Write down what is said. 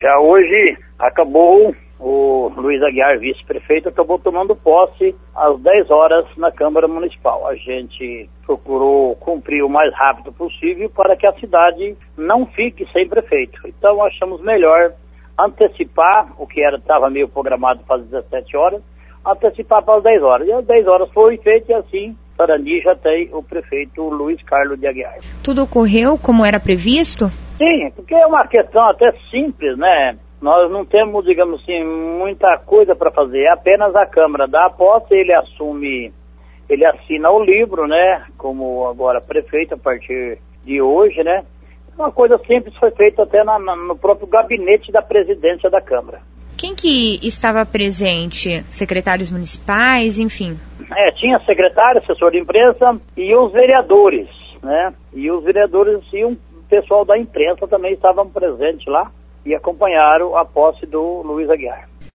Já hoje acabou, o Luiz Aguiar, vice-prefeito, acabou tomando posse às 10 horas na Câmara Municipal. A gente procurou cumprir o mais rápido possível para que a cidade não fique sem prefeito. Então achamos melhor antecipar o que estava meio programado para as 17 horas, antecipar para as 10 horas. E às 10 horas foi feito e assim Sarandi já tem o prefeito Luiz Carlos de Aguiar. Tudo ocorreu como era previsto? Sim, porque é uma questão até simples, né? Nós não temos, digamos assim, muita coisa para fazer. É apenas a Câmara dá a posse, ele assina o livro, né? Como agora prefeito a partir de hoje, né? Uma coisa simples, foi feita até no próprio gabinete da presidência da Câmara. Quem que estava presente? Secretários municipais, enfim? Tinha secretário, assessor de imprensa e os vereadores, né? E os vereadores e um pessoal da imprensa também estavam presentes lá e acompanharam a posse do Luiz Aguiar.